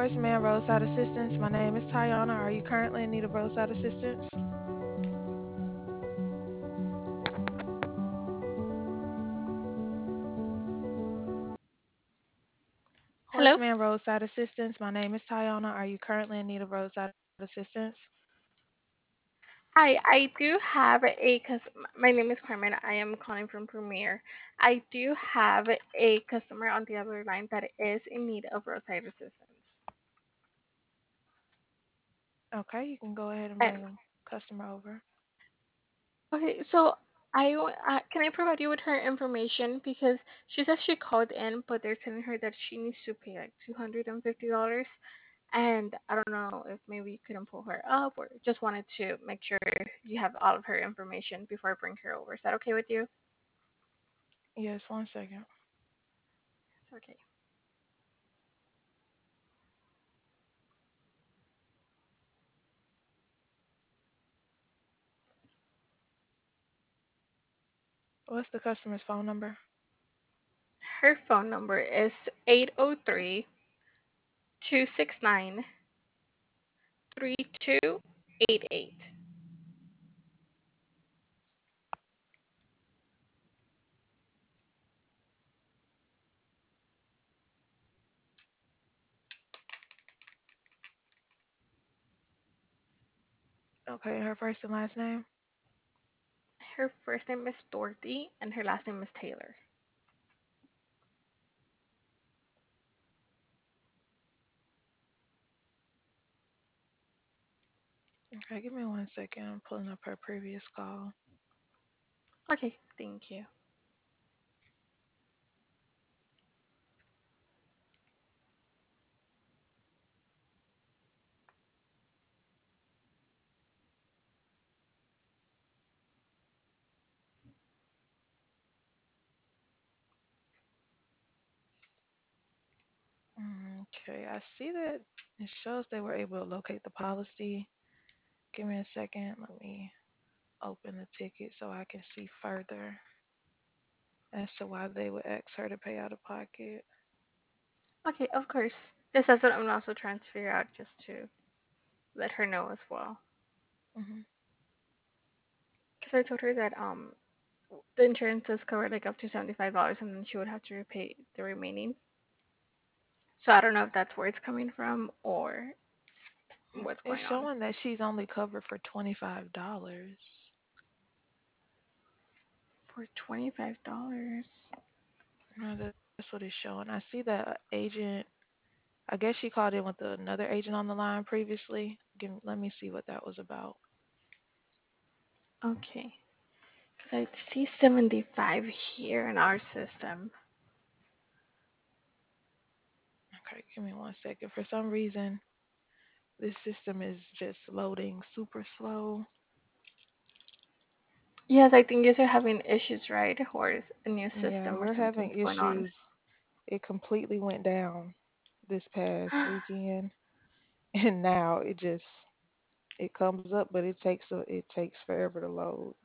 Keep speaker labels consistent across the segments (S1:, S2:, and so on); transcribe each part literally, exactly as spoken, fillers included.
S1: Horseman Roadside Assistance. My name is Tayana. Are you currently in need of roadside assistance?
S2: Hello.
S1: Horseman Roadside Assistance. My name is Tayana. Are you currently in need of roadside assistance?
S2: Hi, I do have a cus- my name is Carmen. I am calling from Premier. I do have a customer on the other line that is in need of roadside assistance.
S1: Okay, you can go ahead and
S2: And
S1: bring a customer over.
S2: okay, so I wa- uh, can I provide you with her information because she says she called in, but they're telling her that she needs to pay like two hundred and fifty dollars, and I don't know if maybe you couldn't pull her up or just wanted to make sure you have all of her information before I bring her over. Is that okay with you?
S1: Yes, one second.
S2: It's okay.
S1: What's the customer's phone number?
S2: Her phone number is eight zero three, two six nine, three two eight eight.
S1: Okay, her first and last name.
S2: Her first name is Dorothy and her last name is Taylor.
S1: Okay, give me one second. I'm pulling up her previous call.
S2: Okay, thank you.
S1: Okay, I see that it shows they were able to locate the policy. Give me a second. Let me open the ticket so I can see further as to why they would ask her to pay out of pocket.
S2: Okay, of course. Yes, that's what I'm also trying to figure out just to let her know as well.
S1: Hmm.
S2: Because I told her that um the insurance does cover like up to seventy-five dollars and then she would have to repay the remaining. So I don't know if that's where it's coming from or what's
S1: It's
S2: going on.
S1: showing that she's only covered for twenty-five dollars.
S2: For twenty-five dollars.
S1: No, that- That's what it's showing. I see that agent. I guess she called in with another agent on the line previously. Give me, let me see what that was about.
S2: Okay. Because I see seventy-five here in our system.
S1: Okay, give me one second. For some reason, this system is just loading super slow.
S2: Yes, I think you are having issues, right? Or is a new
S1: Yeah,
S2: system or
S1: we're having
S2: something's going on.
S1: issues. It completely went down this past weekend, and now it just it comes up, but it takes a it takes forever to load.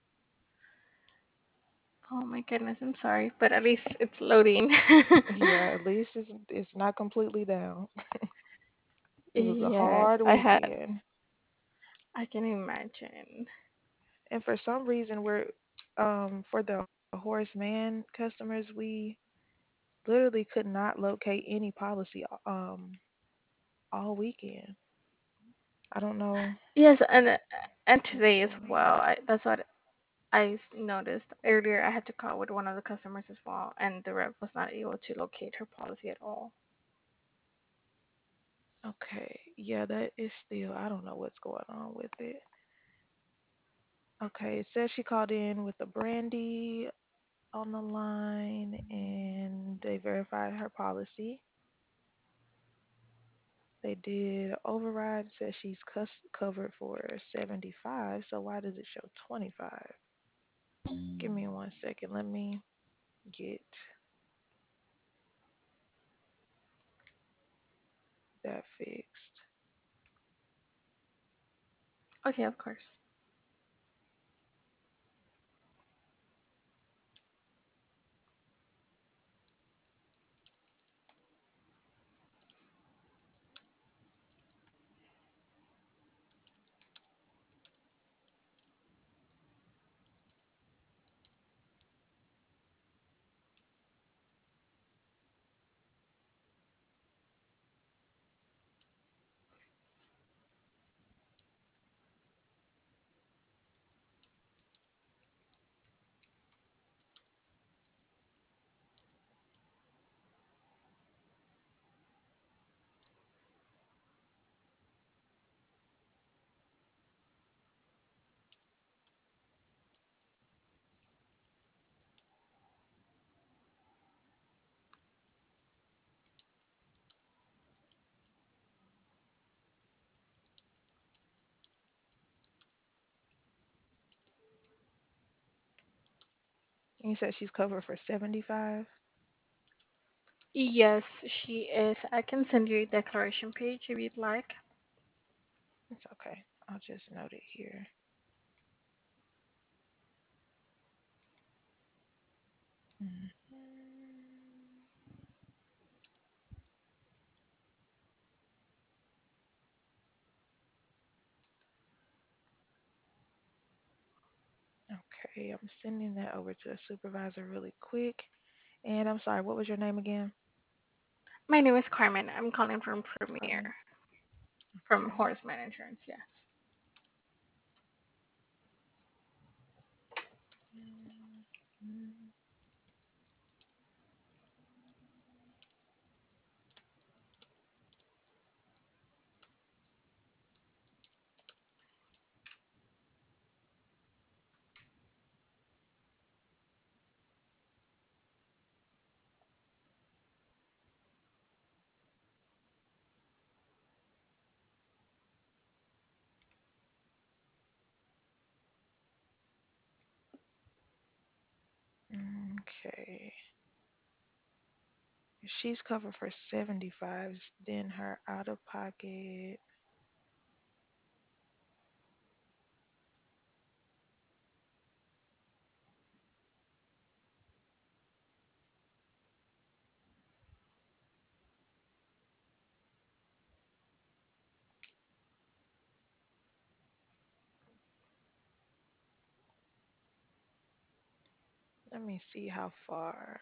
S2: Oh my goodness, I'm sorry, but at least it's loading.
S1: Yeah, at least it's it's not completely down. It was a
S2: Yes,
S1: hard
S2: I had.
S1: weekend,
S2: I can imagine.
S1: and for some reason, we're um for the horseman customers, we literally could not locate any policy um all weekend. I don't know
S2: Yes, and uh, and
S1: what's
S2: today as
S1: going
S2: well.
S1: on.
S2: I, that's what I s- noticed earlier. I had to call with one of the customers as well, and the rep was not able to locate her policy at all.
S1: Okay, yeah, that is still, I don't know what's going on with it. Okay, it says she called in with a Brandy on the line and they verified her policy. They did override, says she's cus- covered for seventy-five, so why does it show twenty-five? Give me one second, let me get that fixed.
S2: Okay, of course.
S1: And you said she's covered for seventy-five.
S2: Yes, she is. I can send you a declaration page if you'd like.
S1: It's okay. I'll just note it here. Mhm. Okay, I'm sending that over to the supervisor really quick. And I'm sorry, what was your name again?
S2: My name is Carmen. I'm calling from Premier,
S1: Carmen.
S2: from
S1: Okay.
S2: Horseman Insurance, yes.
S1: Mhm. Okay. If she's covered for seventy-five, then her out of pocket. Let me see how far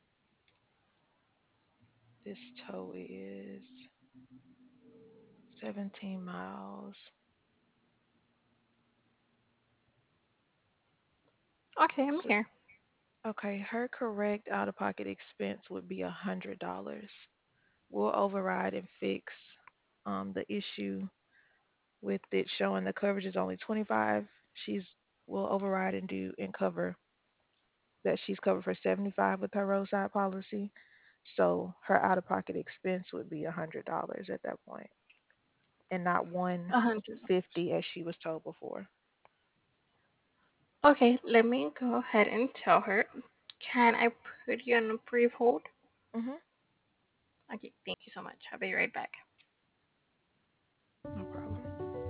S1: this tow is. seventeen miles.
S2: Okay, I'm
S1: So,
S2: here.
S1: okay, her correct out of pocket expense would be a hundred dollars. We'll override and fix um, the issue with it showing the coverage is only twenty-five. She's will override and do and cover that she's covered for seventy-five with her roadside policy. So her out of pocket expense would be a hundred dollars at that point, and not one
S2: A hundred.
S1: fifty as she was told before.
S2: Okay, let me go ahead and tell her. Can I put you on a brief hold?
S1: Mm-hmm.
S2: Okay, thank you so much. I'll be right back.
S1: No problem.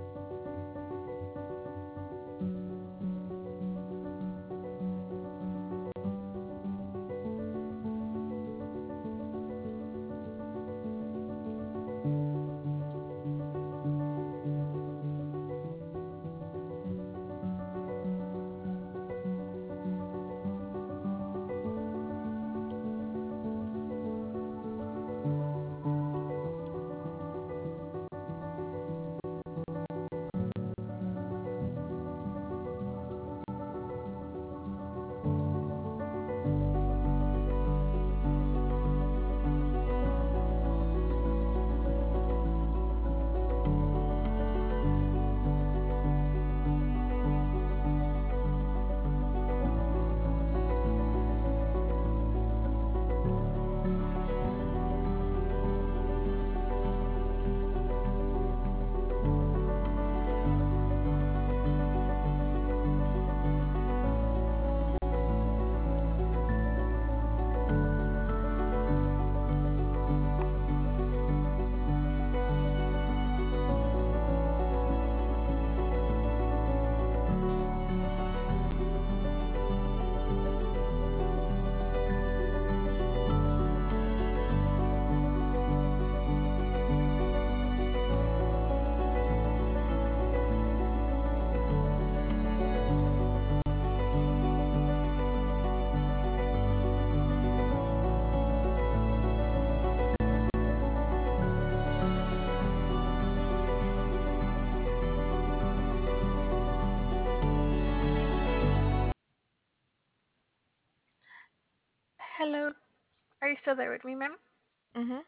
S2: Hello, are you still there with me, ma'am?
S1: Mm-hmm.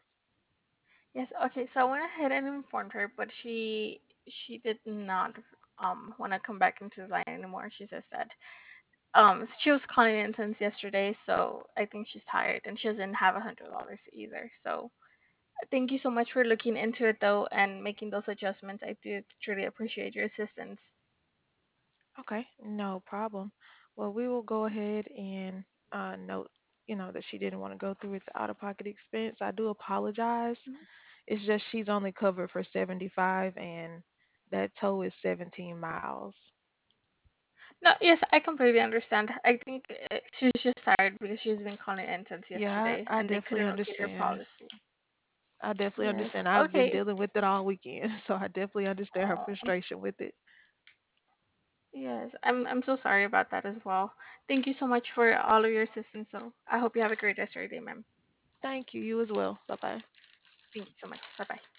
S2: Yes. Okay, so I went ahead and informed her, but she she did not um want to come back into the line anymore. She says that um she was calling in since yesterday, so I think she's tired and she doesn't have a hundred dollars either. So thank you so much for looking into it though and making those adjustments. I do truly appreciate your assistance.
S1: Okay, no problem. Well, we will go ahead and uh, note, you know, that she didn't want to go through with the out of pocket expense. I do apologize.
S2: Mhm.
S1: It's just she's only covered for seventy-five, and that tow is seventeen miles.
S2: No, yes, I completely understand. I think uh, she's just tired because she's been calling in since
S1: Yeah,
S2: yesterday
S1: I, I
S2: and they
S1: definitely
S2: couldn't locate her
S1: understand.
S2: policy.
S1: I definitely
S2: Yes.
S1: understand. I've been
S2: Okay.
S1: dealing with it all weekend, so I definitely understand her
S2: Uh,
S1: frustration with it.
S2: yes, I'm I'm so sorry about that as well. Thank you so much for all of your assistance, though. I hope you have a great rest of your day, ma'am.
S1: Thank you. You as well. Bye bye.
S2: Thank you so much. Bye bye.